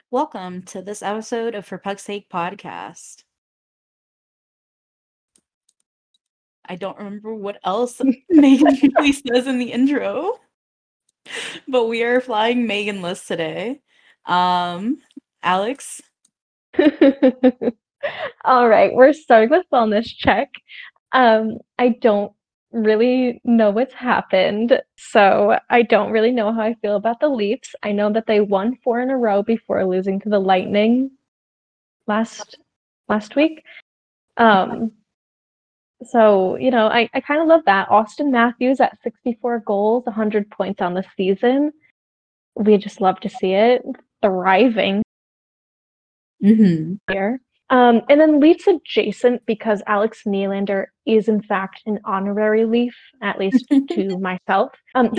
Welcome to this episode of For Puck's Sake podcast. I don't remember what else Megan usually says in the intro, but we are flying Megan-less today. Alex? All right, we're starting with wellness check. I don't really know what's happened, so I don't really know how I feel about the Leafs. I know that they won 4 in a row before losing to the Lightning last week. Um, so I kind of love that. Austin Matthews at 64 goals, 100 points on the season. We just love to see it thriving here. And then Leafs adjacent because Alex Nylander is in fact an honorary Leaf, at least to myself.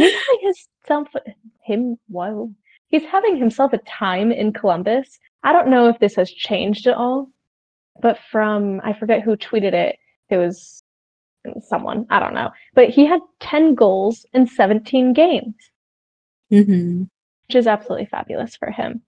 He's having himself a time in Columbus. I don't know if this has changed at all, but from I forget who tweeted it. It was someone, I don't know. But he had 10 goals in 17 games, which is absolutely fabulous for him.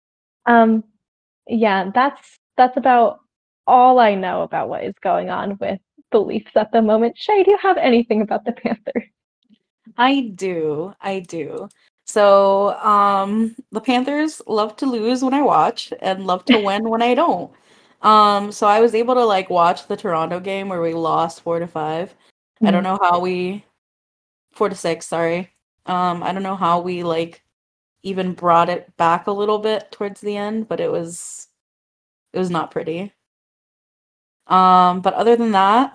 Yeah, that's about all I know about what is going on with the Leafs at the moment. Shay, do you have anything about the Panthers? I do. So, the Panthers love to lose when I watch and love to win when I don't. So I was able to watch the Toronto game where we lost 4-5. I don't know how we 4-6, sorry. I don't know how we even brought it back a little bit towards the end, but it was not pretty. But other than that,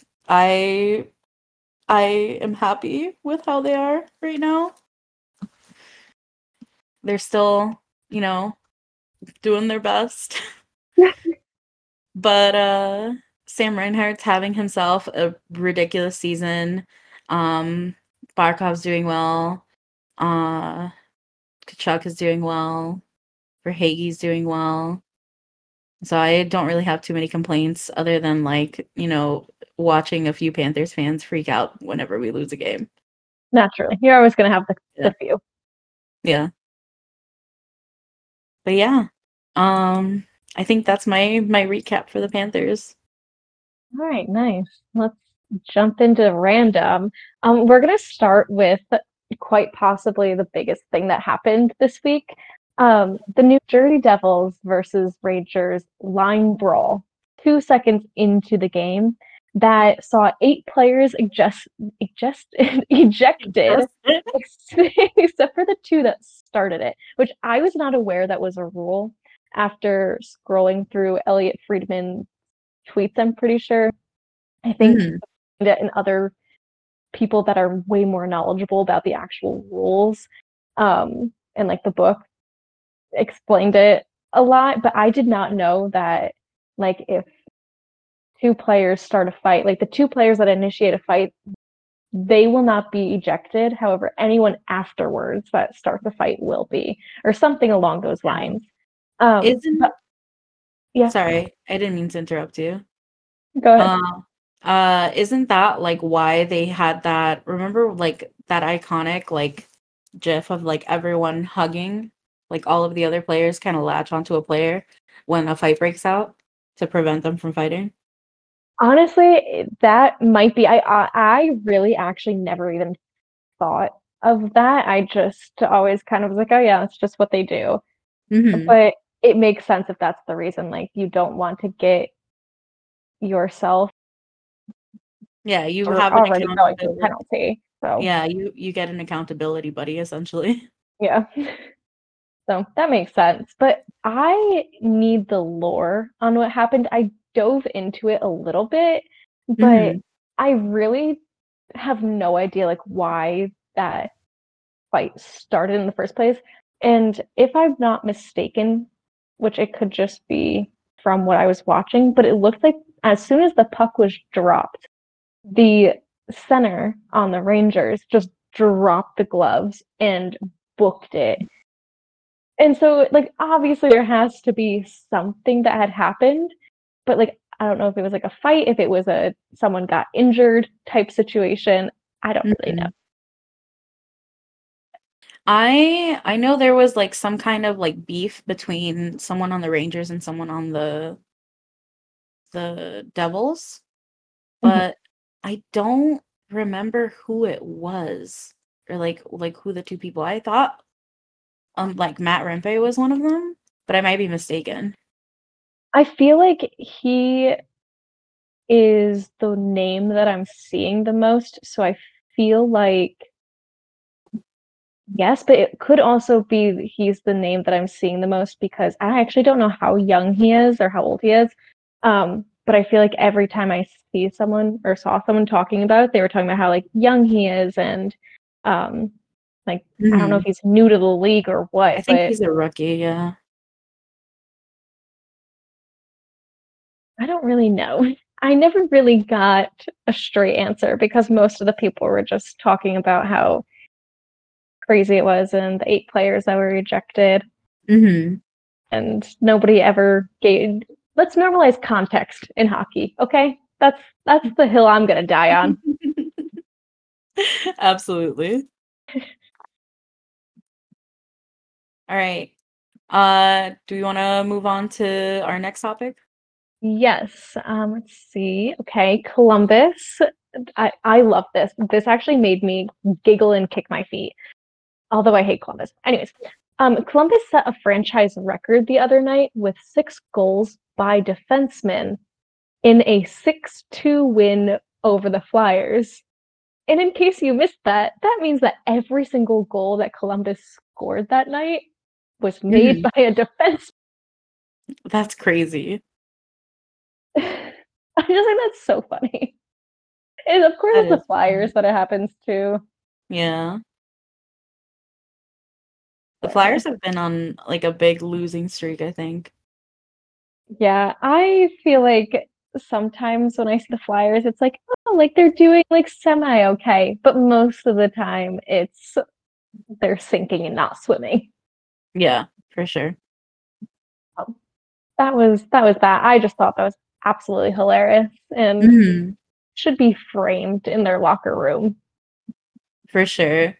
I am happy with how they are right now. They're still, doing their best. But Sam Reinhart's having himself a ridiculous season. Barkov's doing well. Kachuk is doing well. Verhaeghe's doing well. So I don't really have too many complaints other than watching a few Panthers fans freak out whenever we lose a game. Naturally. You're always gonna have the few. Yeah. But yeah. I think that's my recap for the Panthers. All right, nice. Let's jump into random. We're gonna start with quite possibly the biggest thing that happened this week. The New Jersey Devils versus Rangers line brawl 2 seconds into the game that saw 8 players ejected, except for the 2 that started it, which I was not aware that was a rule after scrolling through Elliot Friedman's tweets, I'm pretty sure. I think and other people that are way more knowledgeable about the actual rules and the book explained it a lot, but I did not know that if 2 players start a fight, the 2 players that initiate a fight, they will not be ejected. However, anyone afterwards that starts a fight will be, or something along those lines. Yeah. Sorry, I didn't mean to interrupt you. Go ahead. Isn't that why they had that? Remember that iconic GIF of everyone hugging, all of the other players kind of latch onto a player when a fight breaks out to prevent them from fighting? Honestly, that might be. I really actually never even thought of that. I just always kind of was like, oh yeah, that's just what they do. But it makes sense if that's the reason. You don't want to get yourself. Yeah, you have an already going to a accountability. penalty. So Yeah, you get an accountability buddy essentially. yeah. So that makes sense. But I need the lore on what happened. I dove into it a little bit, but I really have no idea why that fight started in the first place. And if I'm not mistaken, which it could just be from what I was watching, but it looked like as soon as the puck was dropped, the center on the Rangers just dropped the gloves and booked it. And so, obviously, there has to be something that had happened, but I don't know if it was a fight, if it was someone got injured type situation. I don't really know. I know there was like some kind of like beef between someone on the Rangers and someone on the Devils, Mhm. but I don't remember who it was or like who the two people. I thought like Matt Rempe was one of them, but I might be mistaken. I feel like he is the name that I'm seeing the most, so I feel like yes, but it could also be he's the name that I'm seeing the most because I actually don't know how young he is or how old he is. But I feel like every time I see someone or saw someone talking about it, they were talking about how like young he is and um like I don't know if Mhm. he's new to the league or I what, think but he's a rookie, yeah. I don't really know. I never really got a straight answer because most of the people were just talking about how crazy it was and the 8 players that were rejected. Mhm. And nobody ever gave. Let's normalize context in hockey, okay? That's the hill I'm gonna die on. Absolutely. All right. Do we want to move on to our next topic? Yes. Let's see. Okay, Columbus. I love this. This actually made me giggle and kick my feet. Although I hate Columbus. Anyways, Columbus set a franchise record the other night with 6 goals by defensemen in a 6-2 win over the Flyers. And in case you missed that, that means that every single goal that Columbus scored that night was made Mhm. by a defense. That's crazy. I just think that's so funny. And of course, That it's the is Flyers funny. that it happens to. Yeah. The But Flyers have been on like a big losing streak, I think. yeah, I feel like sometimes when I see the Flyers, it's like, oh, like they're doing like semi okay. But most of the time, it's they're sinking and not swimming. Yeah, for sure. Um, that was that. I just thought that was absolutely hilarious and Mhm. should be framed in their locker room. For sure.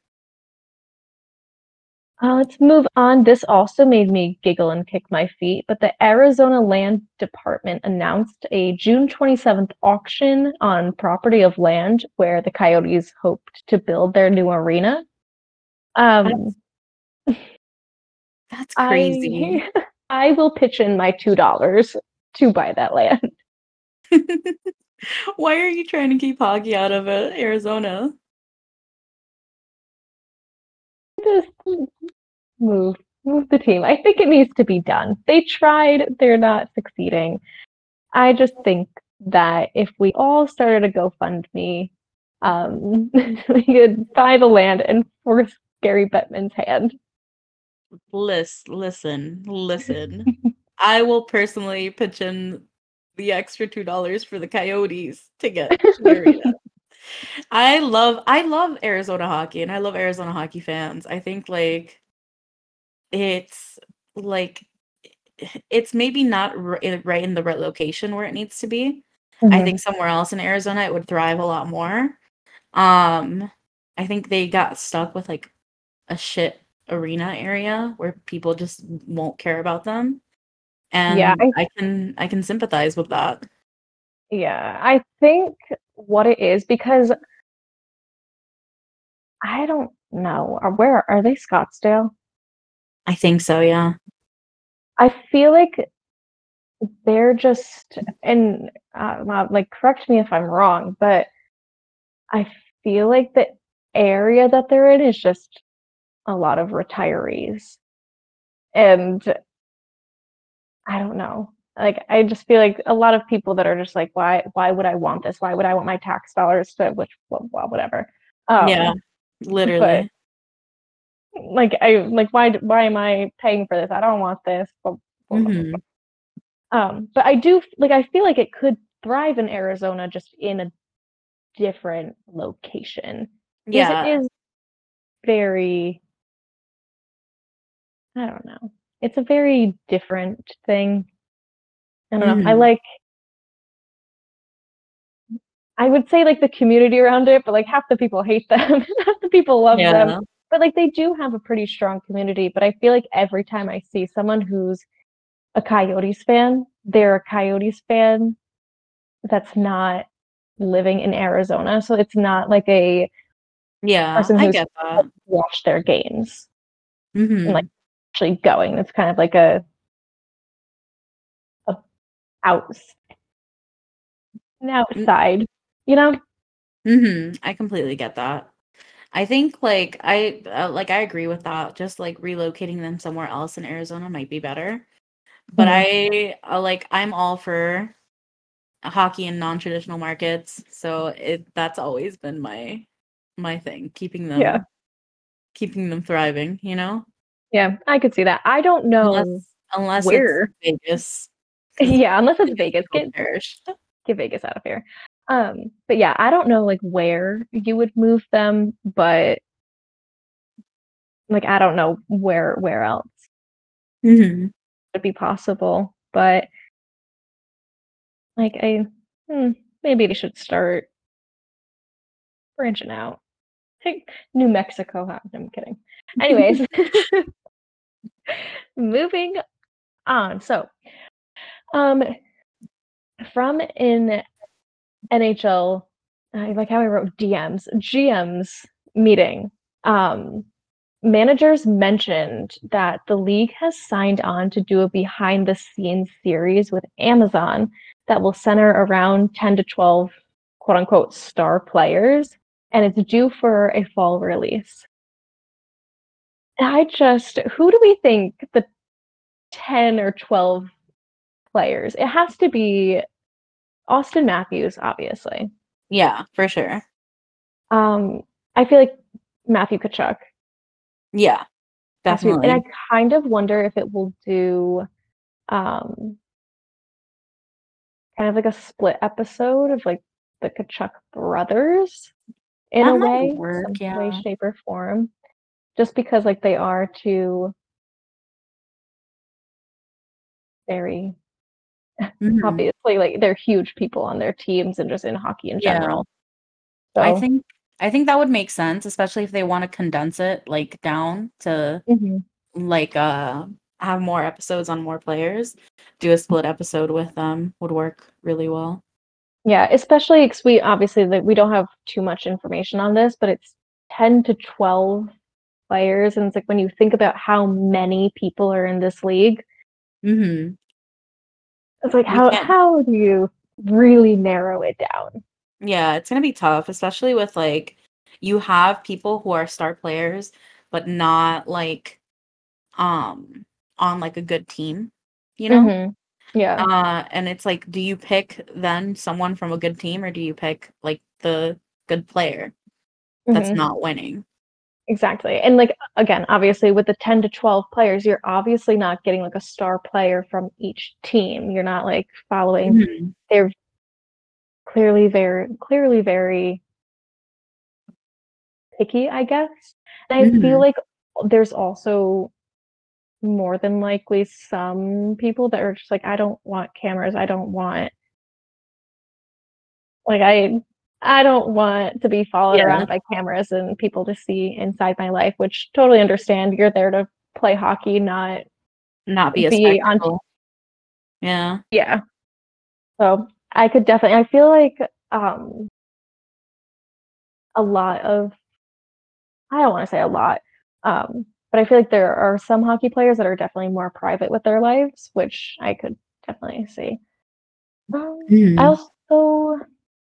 Let's move on. This also made me giggle and kick my feet, but the Arizona Land Department announced a June 27th auction on property of land where the Coyotes hoped to build their new arena. Um, That's that's crazy. I I will pitch in my $2 to buy that land. Why are you trying to keep hockey out of Arizona? Just move move the team. I think it needs to be done. They tried, they're not succeeding. I just think that if we all started a GoFundMe, we could buy the land and force Gary Bettman's hand. Listen. I will personally pitch in the extra $2 for the Coyotes to get the arena. I love Arizona hockey and I love Arizona hockey fans. I think it's like it's maybe not right in the right location where it needs to be. I Mhm. think somewhere else in Arizona it would thrive a lot more. Um, I think they got stuck with like a shit arena area where people just won't care about them, Yeah, and I can sympathize with that. I think what it is because I don't know. Where are they? Scottsdale? I think so, yeah. I feel like they're just and like correct me if I'm wrong, but I feel like the area that they're in is just a lot of retirees. And I don't know. Like I just feel like a lot of people that are just like, why would I want this? Why would I want my tax dollars to which well, whatever. Yeah, But literally. why am I paying for this? I don't want this. Blah, blah, blah, Mhm. but I do like I feel like it could thrive in Arizona just in a different location because it Yeah. is very I don't know. It's a very different thing. I don't know. Mhm. I would say like the community around it, but like half the people hate them, half the people love them. Yeah. But like they do have a pretty strong community, but I feel like every time I see someone who's a Coyotes fan, they're a Coyotes fan that's not living in Arizona. So it's not like a Yeah, person I who's get that. watched their games and like Mhm. actually going. It's kind of like a out an outside, you know? I completely get that. I think like I agree with that. Just like relocating them somewhere else in Arizona might be better. But Mhm. I'm all for hockey in non-traditional markets. So that's always been my thing, Yeah. keeping them thriving, you know? Yeah, I could see that. I don't Unless know unless it's where. Vegas, because Yeah, unless it's Vegas Vegas. will perish. Get Vegas out of here. But yeah, I don't know like where you would move them, but like I don't know where else Mhm. would be possible. But like hmm, maybe they should start branching out. Take New Mexico. Huh? I'm kidding. Anyways, moving on. So, um, from in NHL, I like how I wrote GMs meeting. Um, Managers mentioned that the league has signed on to do a behind the scenes series with Amazon that will center around 10 to 12 quote unquote star players, and it's due for a fall release. Who do we think the 10 or 12 players? It has to be Austin Matthews, obviously. Yeah, for sure. Um, I feel like Matthew Kachuk Yeah, has to, and I definitely. kind of wonder if it will do um kind of like a split episode of like the Kachuk brothers in That a might way, work, some way, yeah. shape, or form, just because like they are two very Mhm. obviously like they're huge people on their teams and just in hockey in Yeah. general. I So, think I think that would make sense, especially if they wanna condense it, like, down to, mhm. like, have more episodes on more players. Do a split episode with them would work really well. Yeah, especially because we obviously like we don't have too much information on this, but it's 10 to 12 players, and it's like when you think about how many people are in this league, Mhm. it's like You can't how do you really narrow it down? Yeah, it's gonna be tough, especially with, like you have people who are star players, but not, like, um, on, like, a good team, you know? Mhm. Yeah. And it's like, do you pick then someone from a good team or do you pick, like, the good player that's Mhm. not winning? Exactly. And like again, obviously with the 10 to 12 players, you're obviously not getting like a star player from each team. You're not like following Mhm, they're clearly very picky, I guess. And I feel mhm. like there's also more than likely some people that are just like, I don't want cameras. I don't want like I don't want to be followed Yeah, around by cameras and people to see inside my life, which totally understand. You're there to play hockey, not not be a be on spectacle. Yeah. yeah. So I could definitely I feel like a lot of I don't want to say a lot, but I feel like there are some hockey players that are definitely more private with their lives, which I could definitely see. I Mhm. also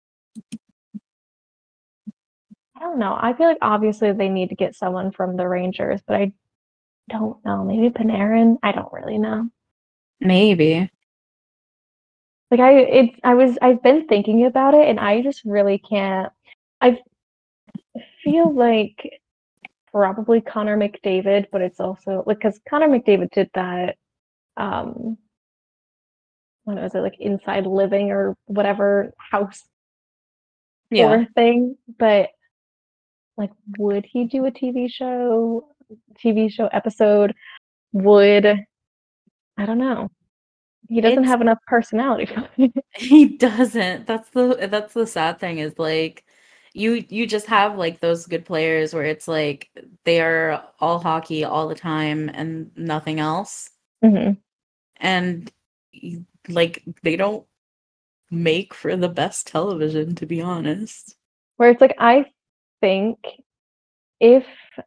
I don't know. I feel like obviously they need to get someone from the Rangers, but I don't know. Maybe Panarin? I don't really know. Maybe. Like I've been thinking about it and I just really can't I feel like probably Connor McDavid, but it's also like because Connor McDavid did that um what was it like inside living or whatever house Yeah. tour thing. But like would he do a TV show episode? Would I don't know. He doesn't It's have enough personality for it. he doesn't. That's the sad thing is, like, you just have like those good players where it's like they are all hockey all the time and nothing else. Mhm. And like they don't make for the best television, to be honest. Where it's like, I think if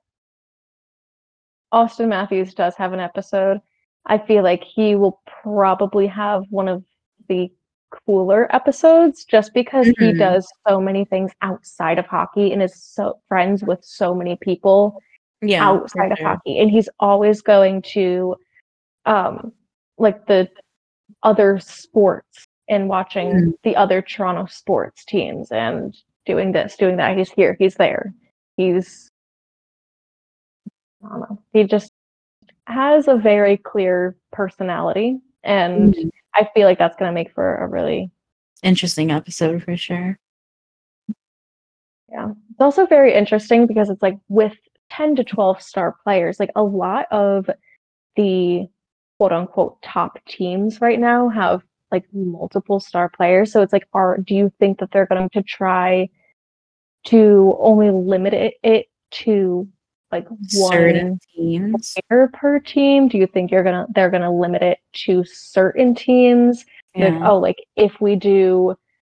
Austin Matthews does have an episode, I feel like he will probably have one of the cooler episodes just because he Mhm. does so many things outside of hockey and is so friends with so many people Yeah, for outside of sure. hockey. And he's always going to um like the other sports and watching Mhm. the other Toronto sports teams and doing this, doing that. He's here, he's there. He's I don't know. He just has a very clear personality, and Mhm. I feel like that's gonna make for a really Interesting episode for sure. yeah. It's also very interesting because it's like with 10 to 12 star players, like a lot of the quote unquote top teams right now have like multiple star players. So it's like, do you think that they're going to try to only limit it to like Certain one teams. player per team? Do you think they're gonna limit it to certain teams? Like, Yeah. oh, like if we do,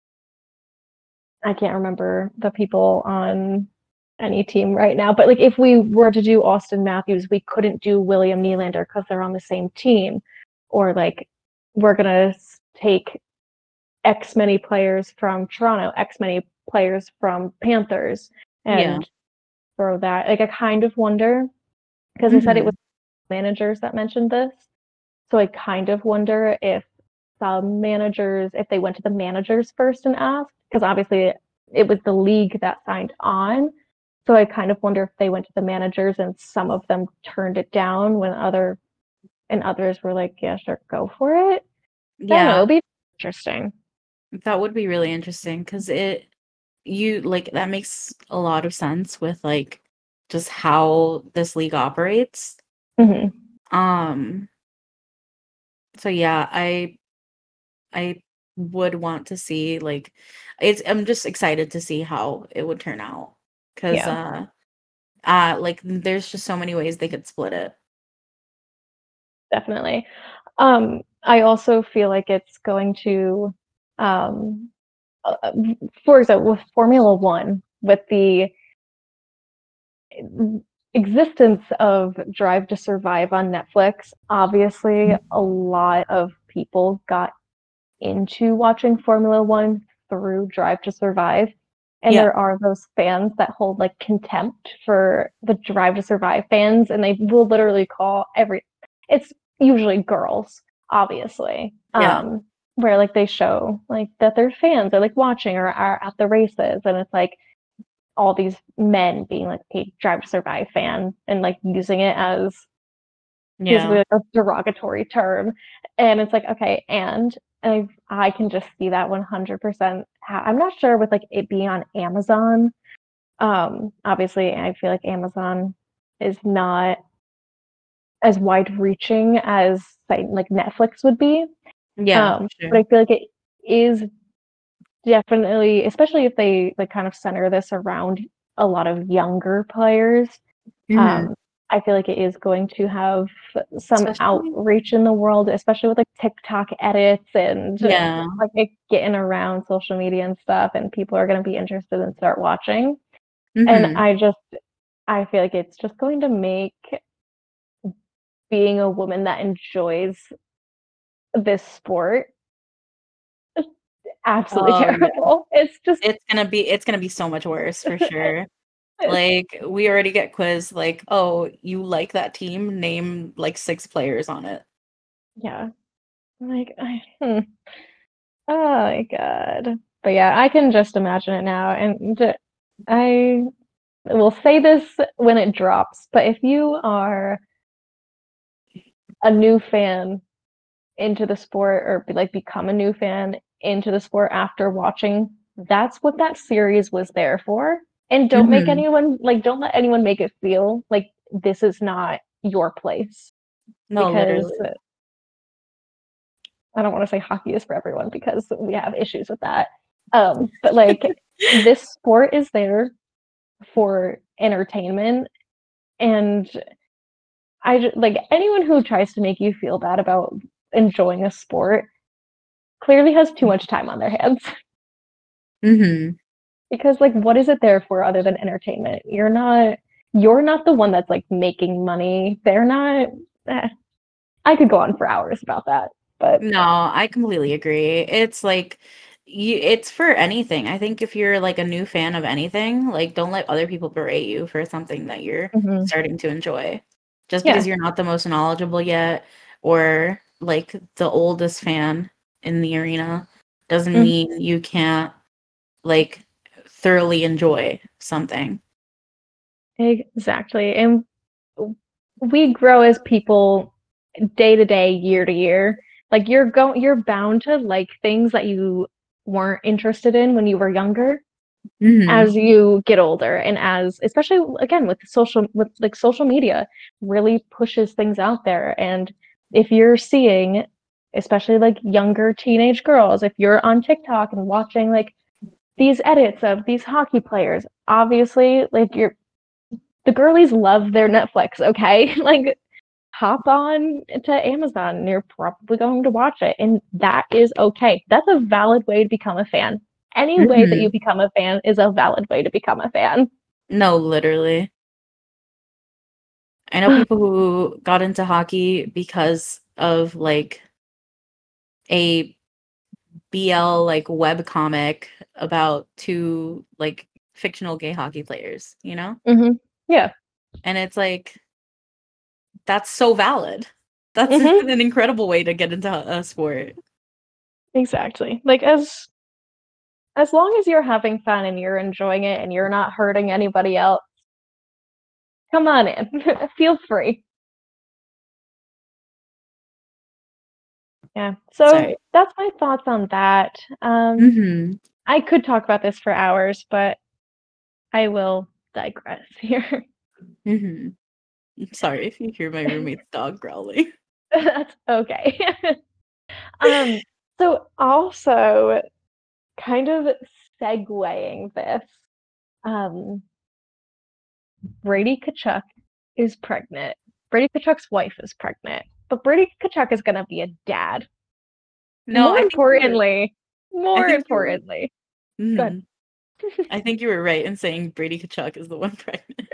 I can't remember the people on any team right now, but like if we were to do Austin Matthews, we couldn't do William Nylander because they're on the same team, or like we're gonna take X many players from Toronto, X many players from Panthers, Yeah. and throw that. Like I kind of wonder because they said it was Mhm. managers that mentioned this. So I kind of wonder if some managers, if they went to the managers first and asked, because obviously it was the league that signed on. So I kind of wonder if they went to the managers and some of them turned it down when others were like, yeah, sure, go for it. I don't know. Yeah. It'll be interesting. That would be really interesting because it you like that makes a lot of sense with like just how this league operates. Hmm. Um so yeah, I would want to see like I'm just excited to see how it would turn out cuz Yeah, like there's just so many ways they could split it. definitely. I also feel like it's going to, um, uh, for example, with Formula One, with the existence of Drive to Survive on Netflix, obviously a lot of people got into watching Formula One through Drive to Survive. And Yeah. there are those fans that hold like contempt for the Drive to Survive fans, and they will literally call it's usually girls, obviously, Yeah. where like they show like that they're fans, they're like watching or are at the races, and it's like all these men being like a Drive to Survive fan and like using it as basically Yeah. like a derogatory term. And it's like, okay, and I can just see that 100%. I'm not sure with like it being on Amazon. Obviously, I feel like Amazon is not as wide reaching as like Netflix would be. Yeah, for But sure. I feel like it is definitely, especially if they like kind of center this around a lot of younger players. Mhm. Um, I feel like it is going to have some Especially outreach in the world, especially with like TikTok edits and yeah. like it getting around social media and stuff, and people are going to be interested and start watching. And Mhm. I feel like it's just going to make being a woman that enjoys this sport absolutely Oh, yeah. terrible. It's just It's gonna be so much worse for sure. it's Like, we already get quizzed like, "Oh, you like that team? Name, like, 6 players on it." yeah. Like oh my god. But yeah, I can just imagine it now, and I will say this when it drops, but if you are a new fan into the sport or like become a new fan into the sport after watching, that's what that series was there for. And Mhm. don't let anyone make it feel like this is not your place No, because literally. I don't want to say hockey is for everyone because we have issues with that. But like this sport is there for entertainment, and like anyone who tries to make you feel bad about enjoying a sport clearly has too much time on their hands. Mm-hmm. Because like what is it there for other than entertainment? You're not the one that's like making money. They're not eh. I could go on for hours about that, but No, I completely agree. It's like it's for anything. I think if you're like a new fan of anything, like don't let other people berate you for something that you're mhm. starting to enjoy. Just because Yeah. you're not the most knowledgeable yet or like the oldest fan in the arena doesn't Mhm. mean you can't like thoroughly enjoy something. Exactly. And we grow as people day to day, year to year. Like you're bound to like things that you weren't interested in when you were younger Hmm. as you get older, and as especially again with like social media really pushes things out there. And if you're seeing especially like younger teenage girls, if you're on TikTok and watching like these edits of these hockey players, obviously like the girlies love their Netflix, okay? Like hop on to Amazon and you're probably going to watch it. And that is okay. That's a valid way to become a fan. Any way that you Hmm. become a fan is a valid way to become a fan. No, literally. I know people who got into hockey because of like a BL like web comic about two like fictional gay hockey players, you know? Mm-hmm. Yeah. And it's like that's so valid. That's Mm-hmm. an incredible way to get into a sport. Exactly. Like as long as you're having fun and you're enjoying it and you're not hurting anybody else, come on in. Feel free. Yeah. So Sorry. that's my thoughts on that. Mhm. I could talk about this for hours, but I will digress here. Mhm. Sorry if you hear my roommate's dog growling. That's okay. Um, so also kind of segueing this, um, Brady Kachuk is pregnant. Brady Kachuk's wife is pregnant, but Brady Kachuk is gonna be a dad. No, More importantly, I more think you were importantly, good. mhm. I think you were right in saying Brady Kachuk is the one pregnant.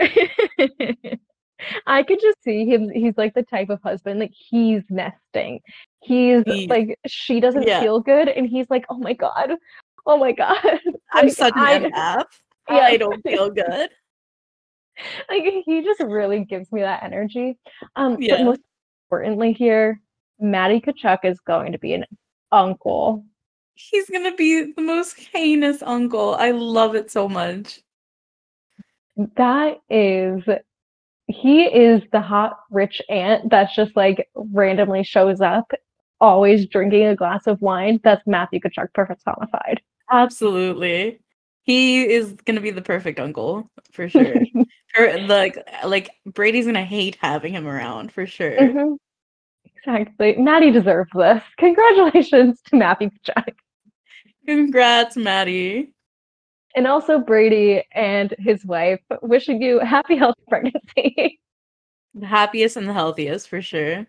I could just see him. He's like the type of husband like he's nesting. He's He like she doesn't yeah. feel good, and he's like, oh my god, I'm like such an I empath. yeah, I don't feel good. like he just really gives me that energy. But Yeah. most importantly here, Maddie Kachuk is going to be an uncle. He's gonna be the most heinous uncle. I love it so much. That is he is the hot rich aunt that's just like randomly shows up, always drinking a glass of wine. That's Matthew Kachuk personified. Absolutely. He is gonna be the perfect uncle for sure. For like Brady's gonna hate having him around for sure. Mm-hmm. Exactly. Maddie deserves this. Congratulations to Matthew Kachuk. Congrats, Maddie. And also Brady and his wife, wishing you a happy, healthy pregnancy. The happiest and the healthiest for sure.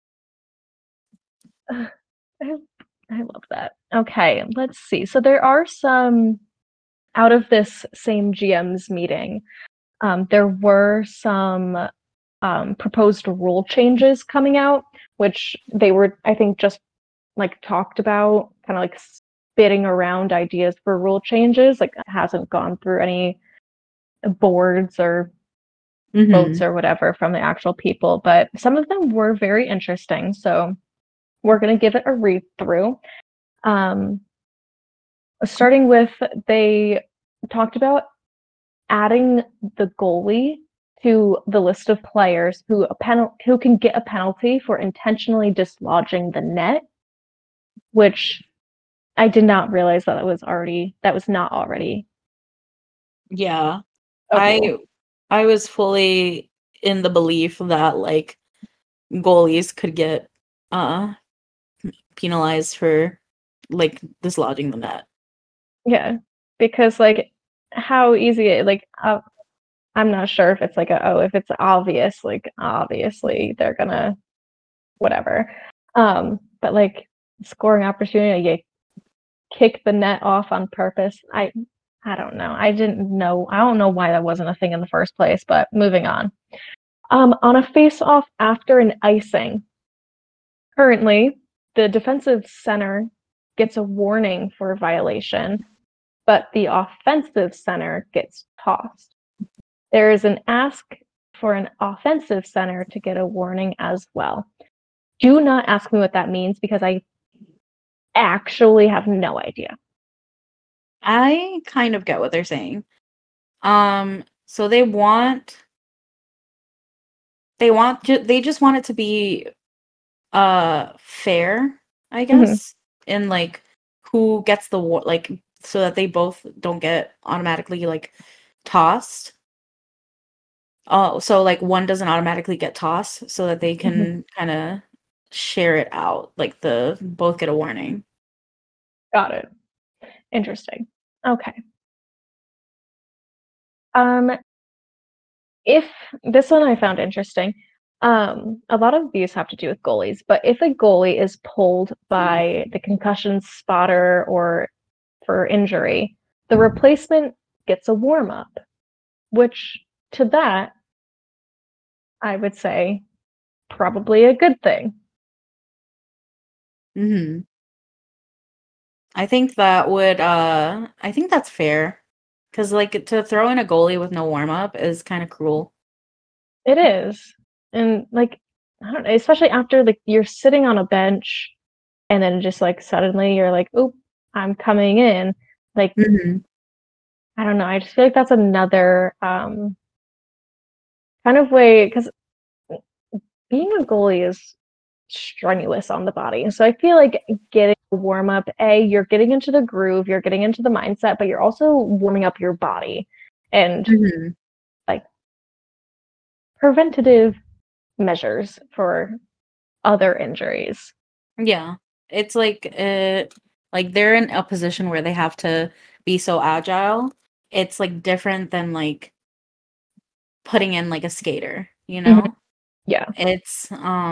I, I love that. Okay, let's see. So there are some out of this same GM's meeting. There were some proposed rule changes coming out, which they were, I think, just like talked about, kind of like spitting around ideas for rule changes. Like it hasn't gone through any boards or votes Mhm. or whatever from the actual people, but some of them were very interesting. So we're going to give it a read through. Um, Starting with, they talked about adding the goalie to the list of players who can get a penalty for intentionally dislodging the net, which I did not realize that was not already Yeah. a rule. I was fully in the belief that like goalies could get uh penalized for like dislodging the net. Yeah, because like how easy I'm not sure if it's like if it's obvious, like obviously they're gonna whatever. But like scoring opportunity, you kick the net off on purpose. I don't know. I don't know why that wasn't a thing in the first place, but moving on. On a face-off after an icing, currently the defensive center gets a warning for a violation, but the offensive center gets tossed. There is an ask for an offensive center to get a warning as well. Do not ask me what that means because I actually have no idea. I kind of get what they're saying. So they just want it to be fair, I Mhm. guess, in like who gets the like so that they both don't get automatically like tossed. Oh, so like one doesn't automatically get tossed so that they Mhm. can kind of share it out, like the both get a warning. Got it. Interesting. Okay. Um, if this one I found interesting. A lot of these have to do with goalies, but if a goalie is pulled by the concussion spotter or for injury, the replacement gets a warm up, which to that I would say probably a good thing. Mhm. I think that's fair. Cause like to throw in a goalie with no warm up is kind of cruel. It is. And like I don't know, especially after like you're sitting on a bench and then just like suddenly you're like, "Oop, I'm coming in." Like Mhm. I don't know, I just feel like that's another kind of way cuz being a goalie is strenuous on the body. So I feel like getting a warm up, you're getting into the groove, you're getting into the mindset, but you're also warming up your body and Mhm. like preventative measures for other injuries. Yeah. It's like they're in a position where they have to be so agile. It's like different than like putting in like a skater, you Mhm. know? Yeah. It's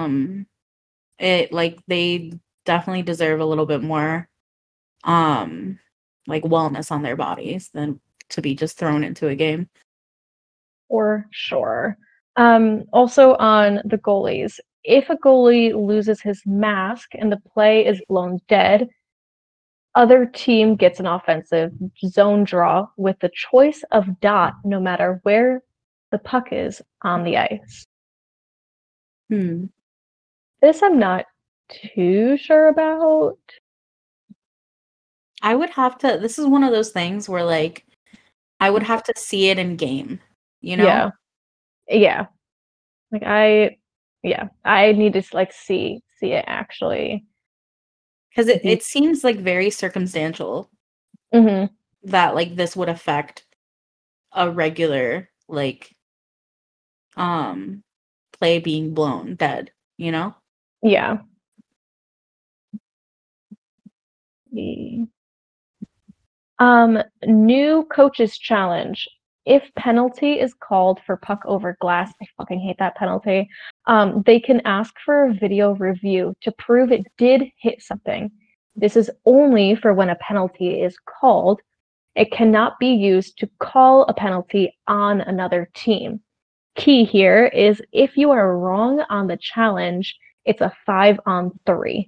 it like they definitely deserve a little bit more um like wellness on their bodies than to be just thrown into a game. For sure. Also on the goalies, if a goalie loses his mask and the play is blown dead, other team gets an offensive zone draw with the choice of dot no matter where the puck is on the ice. Hmm. This I'm not too sure about. I would have to this is one of those things where like I would have to see it in game, you know? Yeah. Yeah. Like I need to like see it actually Cuz be. it seems like very circumstantial Mhm. that like this would affect a regular like um play being blown dead, you know? Yeah. The new coaches challenge. If penalty is called for puck over glass, I fucking hate that penalty. They can ask for a video review to prove it did hit something. This is only for when a penalty is called. It cannot be used to call a penalty on another team. Key here is if you are wrong on the challenge, it's a 5-on-3.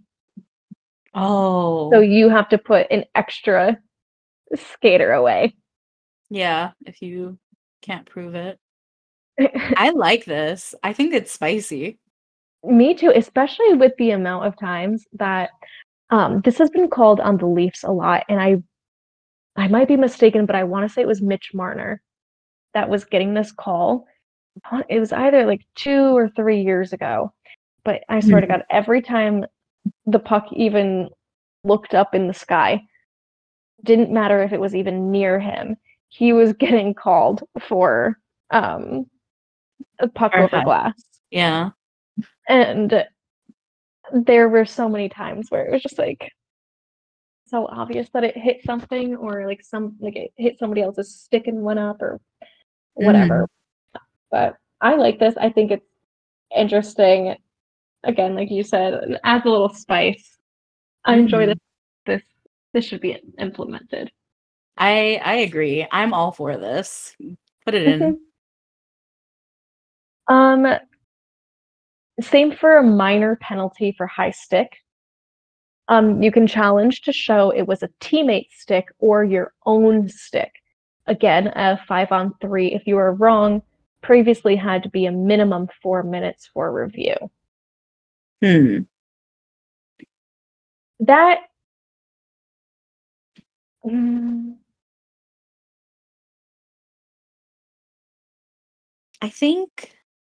So Oh. you have to put an extra skater away. Yeah, if you can't prove it. I like this. I think it's spicy. Me too, especially with the amount of times that this has been called on the Leafs a lot, and I might be mistaken, but I want to say it was Mitch Marner that was getting this call. It was either like 2 or 3 years ago, but I swear to Mhm. God, every time the puck even looked up in the sky, didn't matter if it was even near him, he was getting called for um, a puck Or over half. glass. Yeah. And there were so many times where it was just like so obvious that it hit something or like it hit somebody else's stick and went up or whatever. Mhm. But I like this. I think it's interesting. Again, like you said, it adds a little spice. I enjoy this. Mhm. This this should be implemented. I agree. I'm all for this. Put it in. Um, Same for a minor penalty for high stick. You can challenge to show it was a teammate stick or your own stick. Again, a 5-on-3. If you were wrong, previously had to be a minimum 4 minutes for review. Hmm. That mm, I think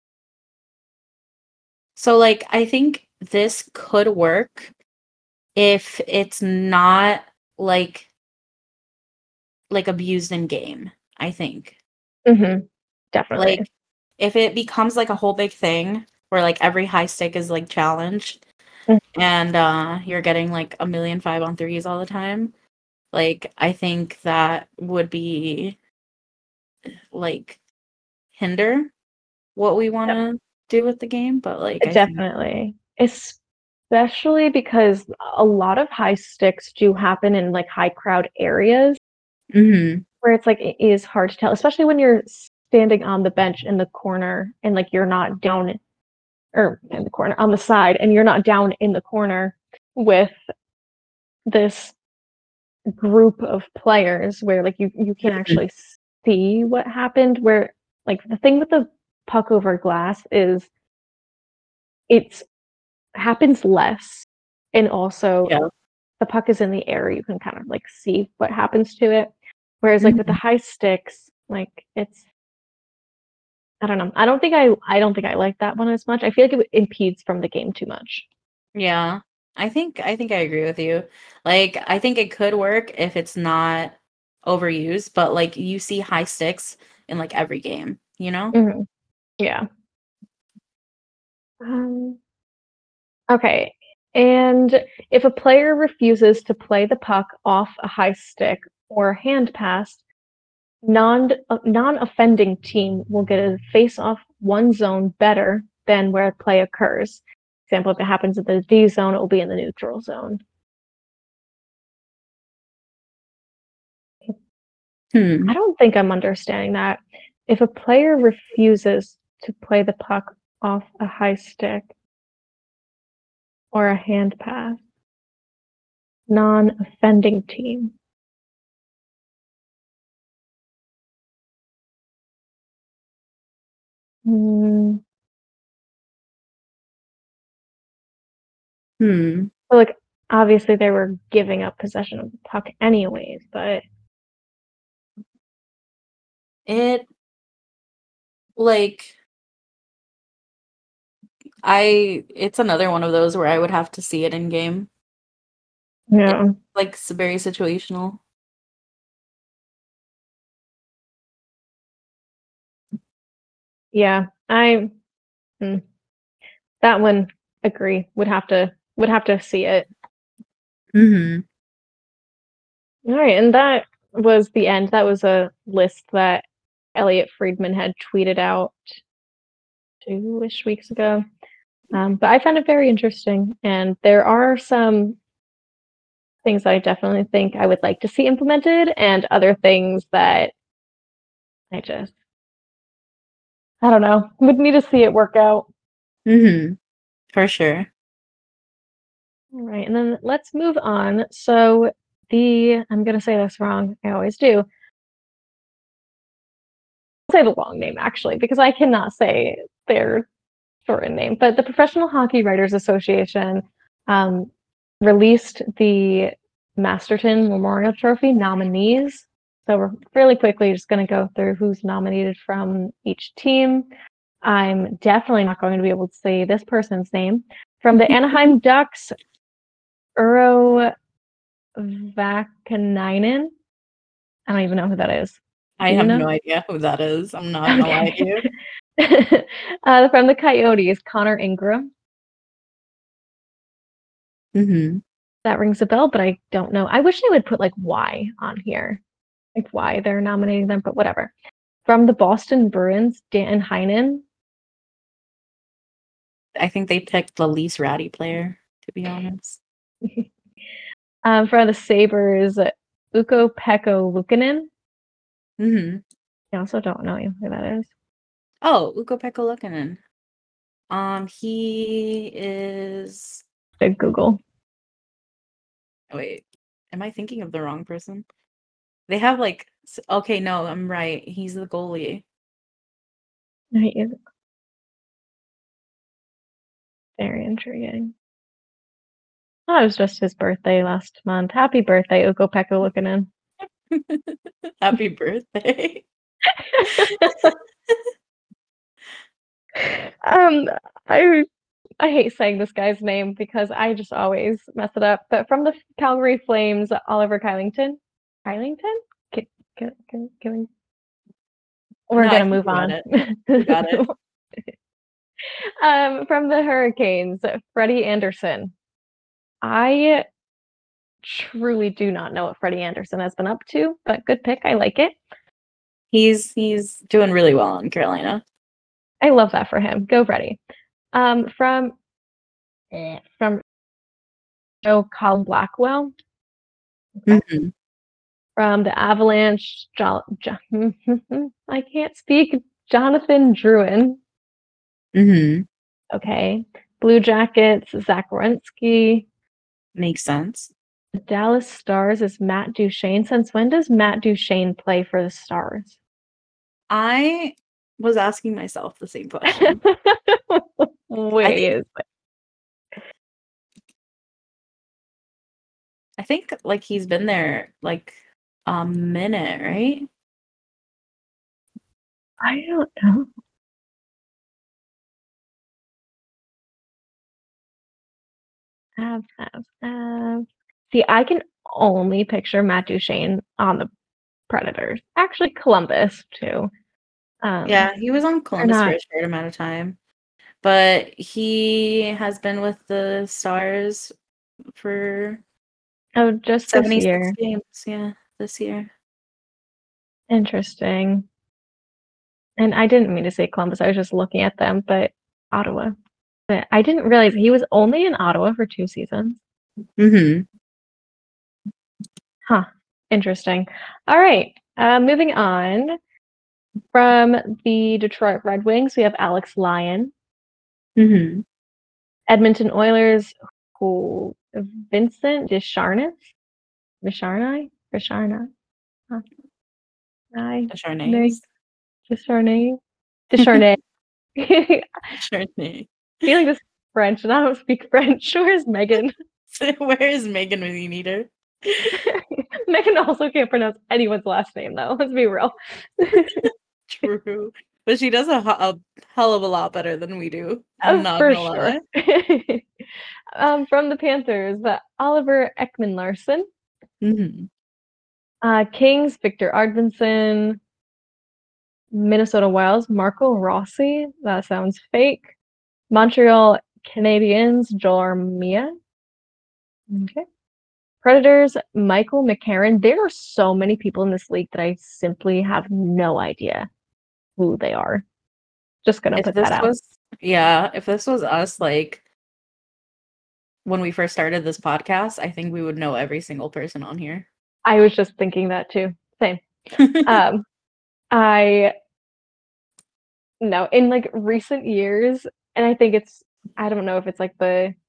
so, like, I think this could work if it's not, like abused in game, I think. mhm, definitely. Like, if it becomes, like, a whole big thing where, like, every high stick is, like, challenged Mm, and, you're getting, like, a million 5-on-3s all the time, like, I think that would be, like, hinder what we yep, wanna do with the game, but, like, I think definitely. Especially because a lot of high sticks do happen in like high crowd areas Mhm. where it's like it is hard to tell, especially when you're standing on the bench in the corner and like you're not down or in the corner on the side and you're not down in the corner with this group of players where like you can Mhm. actually see what happened where like the thing with the puck over glass is it's happens less and also Yeah. the puck is in the air you can kind of like see what happens to it whereas like with the Mhm. high sticks like it's I don't know. I don't think I like that one as much. I feel like it impedes from the game too much. Yeah. I think I agree with you. Like, I think it could work if it's not overused, but, like, you see high sticks in, like, every game, you know? Mhm. Yeah. Um, okay. And if a player refuses to play the puck off a high stick or hand pass, non-offending team will get a face-off one zone better than where play occurs. Example, if it happens in the D zone, it will be in the neutral zone. I Hmm. don't think I'm understanding that. If a player refuses to play the puck off a high stick or a hand pass, non-offending team. Mm, Hmm. so like obviously they were giving up possession of the puck anyways, but It like it's another one of those where I would have to see it in game. It's no. like very situational. Yeah, mm, that one agree. Would have to see it. Mhm. All right, and that was the end. That was a list that Elliot Friedman had tweeted out 2-ish weeks ago. But I found it very interesting, and there are some things I definitely think I would like to see implemented, and other things that I I don't know, would need to see it work out. Mhm. For sure. All right, and then let's move on. So I'm gonna say this wrong. I always do. I'll say the long name actually, because I cannot say their shortened name. But the Professional Hockey Writers Association um, released the Masterton Memorial Trophy nominees. So we're really quickly just going to go through who's nominated from each team. I'm definitely not going to be able to say this person's name. From the Anaheim Ducks, Uro Vakanainen. I don't even know who that is. I Do you have know? no idea who that is. I'm not gonna lie to Okay. you. From the Coyotes, Connor Ingram. Mhm. That rings a bell, but I don't know. I wish they would put like why on here, like why they're nominating them, but whatever. From the Boston Bruins, Dan Heinen. I think they picked the least ratty player, to be honest. For the Sabres, Ukko-Pekka Luukkonen. Mm-hmm. I also don't know who that is. Oh, Ukko-Pekka Luukkonen. He is. Big Google. Oh, wait, am I thinking of the wrong person? They have like. Okay, no, I'm right. He's the goalie. He is very intriguing. Oh, it was just his birthday last month. Happy birthday, Ukko-Pekka Luukkonen. Happy birthday. I hate saying this guy's name because I just always mess it up. But from the Calgary Flames, Oliver Kylington. Kylington? Killing. We're No, I gonna think move you got on. it. You got it. From the Hurricanes, Freddie Anderson. I truly do not know what Freddie Anderson has been up to, but good pick. I like it. He's doing really well in Carolina. I love that for him. Go Freddie. From Colin Blackwell. Okay. Mm-hmm. From the Avalanche, I can't speak. Jonathan Drouin. Mm-hmm. Okay. Blue Jackets, Zach Werenski. Makes sense. The Dallas Stars is Matt Duchene. Since when does Matt Duchene play for the Stars? I was asking myself the same question. Wait. I think like he's been there like a minute, right? I don't know. See, I can only picture Matt Duchene on the Predators. Actually, Columbus too. Yeah, he was on They're Columbus for not. a short amount of time, but he has been with the Stars for Oh, just this 76 year. games. Yeah, this year. Interesting. And I didn't mean to say Columbus. I was just looking at them, but Ottawa. But I didn't realize he was only in Ottawa for 2 seasons. Mm-hmm. Huh. Interesting. All right. Moving on. From the Detroit Red Wings, we have Alex Lyon. Mm-hmm. Edmonton Oilers, who Vincent Descharnes? Descharnay? Descharnay? Huh. Chardonnays. Descharnay? Descharnay. I Chardonnay. feel like this is French, and I don't speak French. Where's Megan? Where is Megan when you need her? Megan also can't pronounce anyone's last name, though. Let's be real. True. But she does a hell of a lot better than we do. I'm Oh, not for gonna sure. lie. From the Panthers, Oliver Ekman-Larsson. Mm-hmm. Kings, Victor Arvidsson. Minnesota Wilds, Marco Rossi. That sounds fake. Montreal Canadiens, Joel Armia. Okay. Predators, Michael McCarron. There are so many people in this league that I simply have no idea who they are. Just gonna If put that this out. was, yeah, if this was us, like when we first started this podcast, I think we would know every single person on here. I was just thinking that too. Same. I no, in like recent years, and I think I don't know if it's like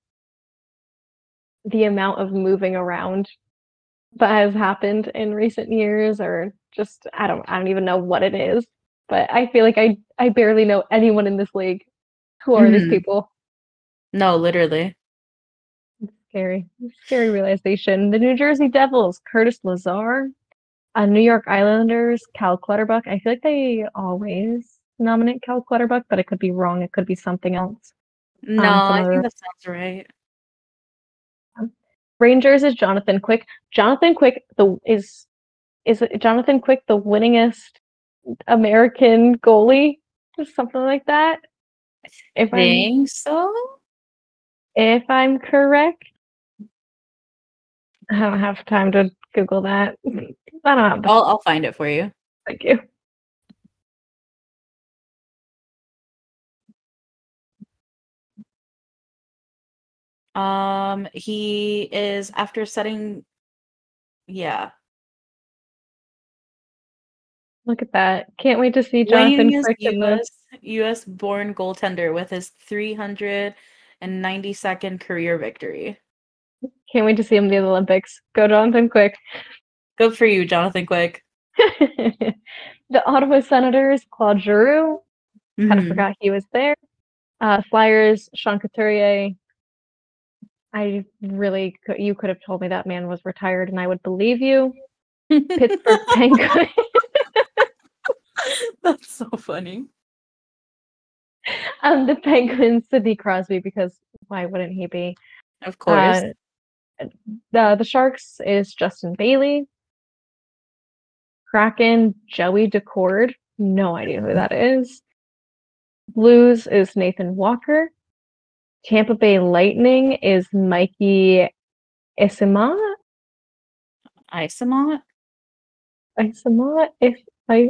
the amount of moving around that has happened in recent years, or just I don't even know what it is. But I feel like I barely know anyone in this league. Who are these Mhm. people? No, literally. Scary. Scary realization. The New Jersey Devils, Curtis Lazar. New York Islanders, Cal Clutterbuck. I feel like they always nominate Cal Clutterbuck, but it could be wrong. It could be something else. No, Some I think other that sounds right. Rangers is Jonathan Quick. Jonathan Quick is it Jonathan Quick the winningest American goalie? Something like that. If I'm Think so? if I'm correct. I don't have time to Google that. I don't have the I'll find it for you. thank you. He is after setting, yeah, Look at that. Can't wait to see Jonathan winningest Quick in this. U.S. born goaltender with his 392nd career victory. Can't wait to see him in the Olympics. Go Jonathan Quick. Good for you, Jonathan Quick. The Ottawa Senators, Claude Giroux. Kind of Mhm. forgot he was there. Flyers, Sean Couturier. You could have told me that man was retired and I would believe you. Pittsburgh Penguins. That's so funny. The Penguins, Sidney Crosby, because why wouldn't he be? Of course. The Sharks is Justin Bailey. Kraken, Joey Decord. No idea who that is. Blues is Nathan Walker. Tampa Bay Lightning is Mikey Isimont. Isamont? Isimont, if I.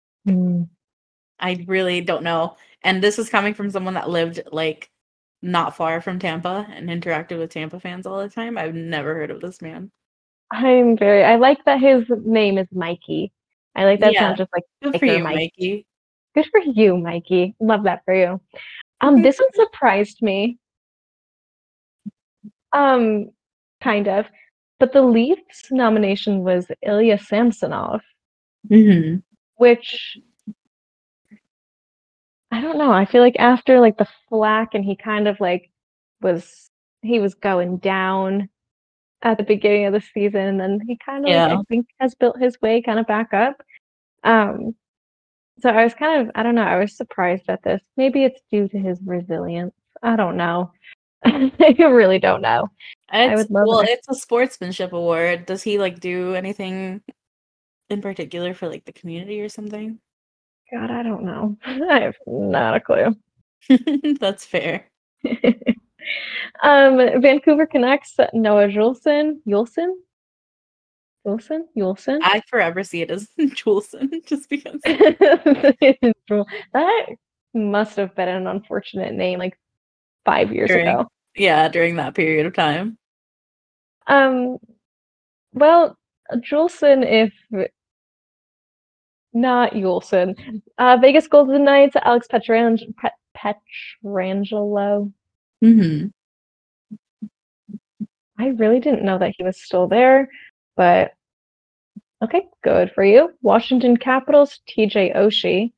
I really don't know. And this is coming from someone that lived like not far from Tampa and interacted with Tampa fans all the time. I've never heard of this man. I like that his name is Mikey. I like that Yeah. sounds just like Good for Biker you, Mike. Mikey. Good for you, Mikey. Love that for you. This one surprised me. Kind of. But the Leafs nomination was Ilya Samsonov, Mhm. which I don't know. I feel like after like the flack and he kind of like was going down at the beginning of the season and then he kind of like Yeah. I think has built his way kind of back up. Um so I was kind of I don't know, I was surprised at this. Maybe it's due to his resilience. I don't know. I really don't know. I would love it. It's a sportsmanship award. Does he like do anything in particular for like the community or something? God, I don't know. I have not a clue. That's fair. Vancouver Canucks, Noah Juulsen. I forever see it as Juleson just because. That must have been an unfortunate name like 5 years during ago. during that period of time. Um, well, Juulsen, if not Juulsen. Vegas Golden Knights, Alex Petrangelo. Mhm. I really didn't know that he was still there, but okay, good for you. Washington Capitals, TJ Oshie.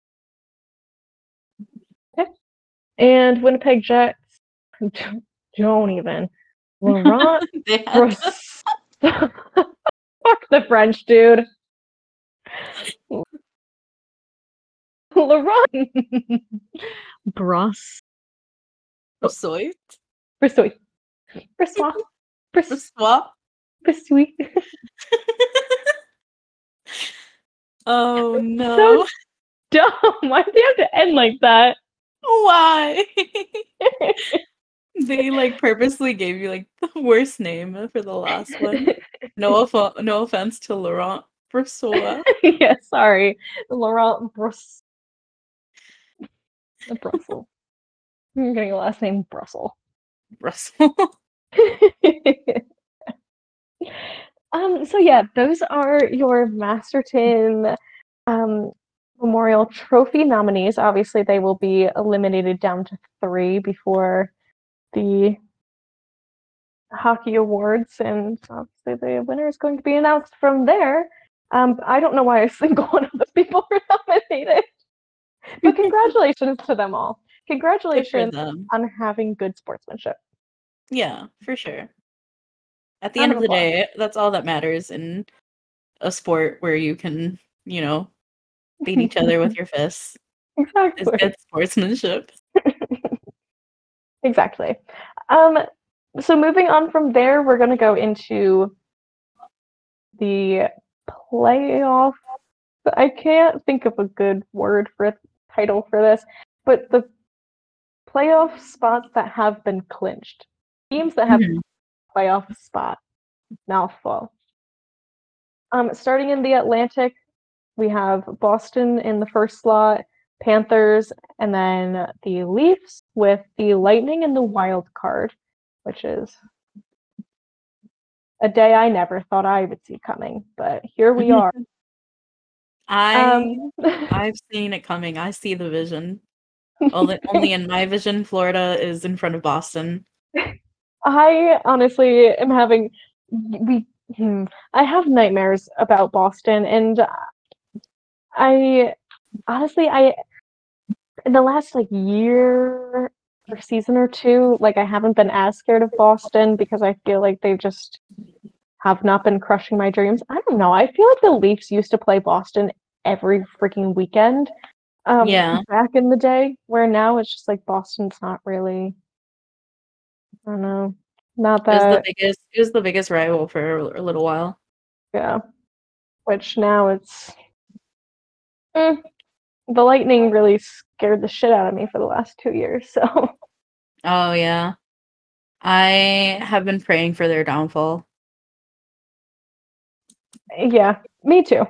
Okay. And Winnipeg Jets, don't even. Laurent They had Bros. Fuck the French, dude. Laurent Bros. Brassoi? Brossois. Brossois. Brassois? Brossois. Oh So no. dumb. Why do they have to end like that? Why? They like purposely gave you like the worst name for the last one. No offense to Laurent Brassois. Yeah, sorry. Laurent Brussels. I'm getting a last name Brussels. Russell. So yeah, those are your Masterton um, Memorial Trophy nominees. Obviously, they will be eliminated down to 3 before the hockey awards, and obviously the winner is going to be announced from there. I don't know why a single one of the people were nominated, but congratulations to them all. Good for Congratulations them. on having good sportsmanship. Yeah, for sure. At the Round end of of the applause. day, that's all that matters in a sport where you can, beat each other with your fists. Is Exactly. good sportsmanship. Exactly. Um, so moving on from there, we're going to go into the playoff. I can't think of a good word for a title for this, but the playoff spots that have been clinched. Teams that have Mhm. playoff spot. mouthful. Starting in the Atlantic, we have Boston in the first slot, Panthers, and then the Leafs with the Lightning in the wild card, which is a day I never thought I would see coming, but here we are. I've seen it coming. I see the vision. Only in my vision, Florida is in front of Boston. I honestly am having I have nightmares about Boston, and I honestly I in the last like year or season or two, like I haven't been as scared of Boston because I feel like they just have not been crushing my dreams. I don't know. I feel like the Leafs used to play Boston every freaking weekend. Yeah. Back in the day, where now it's just like Boston's not really, I don't know, not that, It was the biggest rival for a little while. yeah. Which now it's, the Lightning really scared the shit out of me for the last 2 years. So Oh yeah. I have been praying for their downfall. yeah, me too.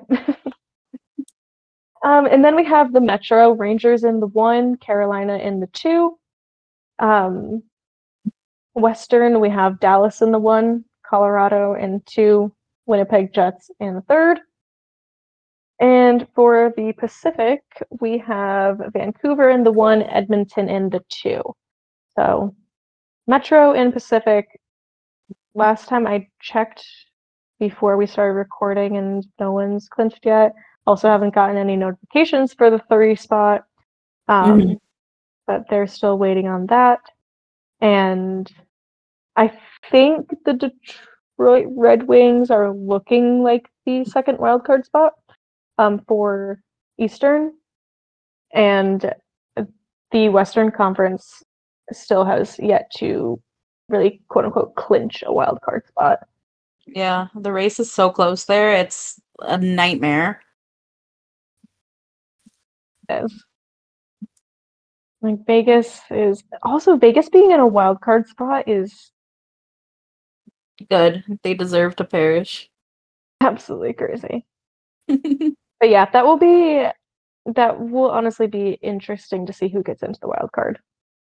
And then we have the Metro Rangers in the 1, Carolina in the 2. Um, Western, we have Dallas in the 1, Colorado in 2, Winnipeg Jets in the 3rd. And for the Pacific, we have Vancouver in the 1, Edmonton in the 2. So Metro and Pacific, last time I checked before we started recording and no one's clinched yet. Also haven't gotten any notifications for the 3 spot. But they're still waiting on that. And I think the Detroit Red Wings are looking like the second wildcard spot for Eastern. And the Western Conference still has yet to really quote unquote clinch a wild card spot. Yeah, the race is so close there. It's a nightmare. Like Vegas being in a wild card spot is Good. They deserve to perish. absolutely crazy. But yeah, that will honestly be interesting to see who gets into the wild card.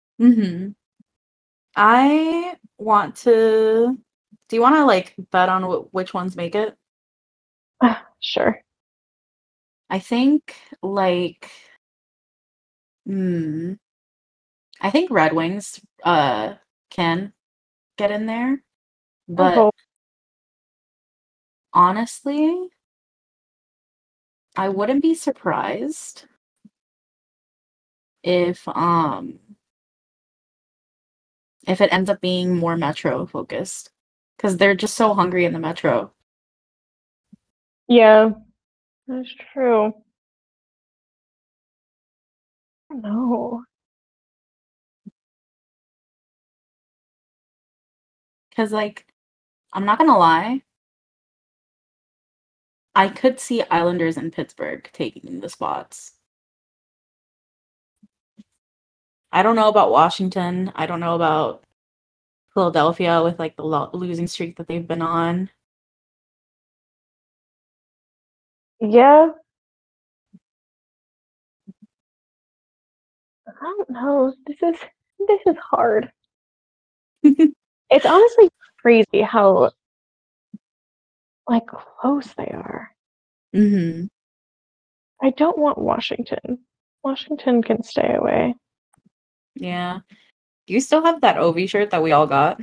I want to. Do you want to like bet on which ones make it? Sure. I think like, I think Red Wings can get in there, but honestly, I wouldn't be surprised if it ends up being more Metro focused because they're just so hungry in the Metro. Yeah, that's true. No. Because like, I'm not gonna lie, I could see Islanders and Pittsburgh taking the spots. I don't know about Washington. I don't know about Philadelphia with like the losing streak that they've been on. Yeah. I don't know. This is hard. It's honestly crazy how like close they are. I don't want Washington. Washington can stay away. Yeah. Do you still have that Ovi shirt that we all got?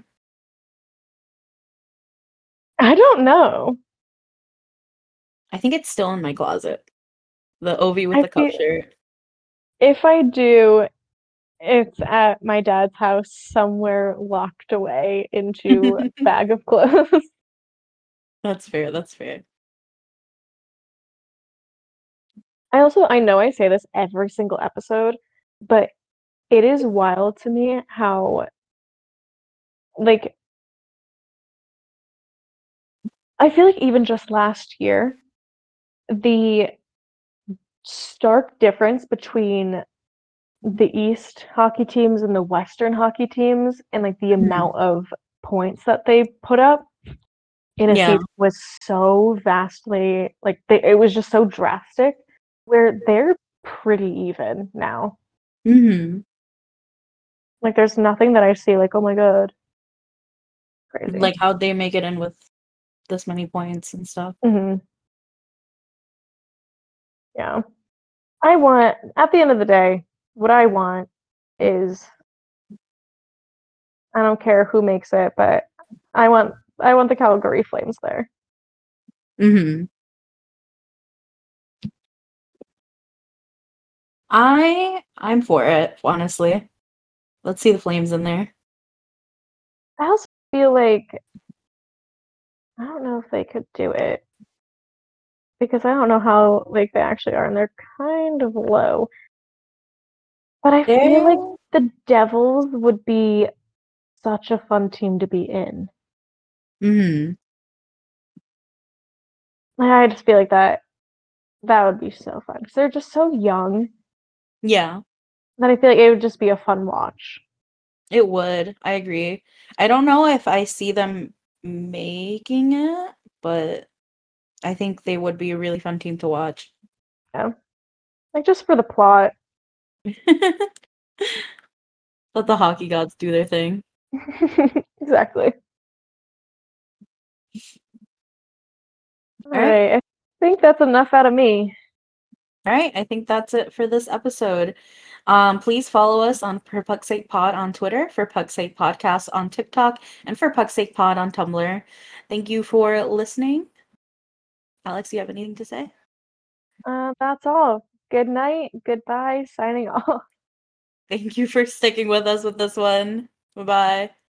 I don't know. I think it's still in my closet. The Ovi with I the cup feel shirt. if I do, it's at my dad's house somewhere locked away into a bag of clothes. That's fair. That's fair. I know I say this every single episode, but it is wild to me how like I feel like even just last year, the stark difference between the East hockey teams and the Western hockey teams and like the amount of points that they put up in Yeah. Escape was so vastly like it was just so drastic where they're pretty even now. Mm-hmm. Like there's nothing that I see like, oh my god, crazy. Like how'd they make it in with this many points and stuff. Hmm. Yeah. I want at the end of the day, what I want is I don't care who makes it, but I want the Calgary Flames there. Mm-hmm. I'm for it, honestly. Let's see the Flames in there. I also feel like I don't know if they could do it because I don't know how like they actually are, and they're kind of low. But I feel like They the Devils would be such a fun team to be in. mm-hmm. Like, I just feel like that would be so fun because they're just so young Yeah, that I feel like it would just be a fun watch. it would. I agree. I don't know if I see them making it, but I think they would be a really fun team to watch. Yeah, like just for the plot. Let the hockey gods do their thing. Exactly. All All right. right, I think that's enough out of me. All right, I think that's it for this episode. Please follow us on For Puck's Sake Pod on Twitter, For Puck's Sake Podcast on TikTok, and For Puck's Sake Pod on Tumblr. Thank you for listening. Alex, you have anything to say? That's all. Good night. Goodbye. Signing off. Thank you for sticking with us with this one. Bye bye.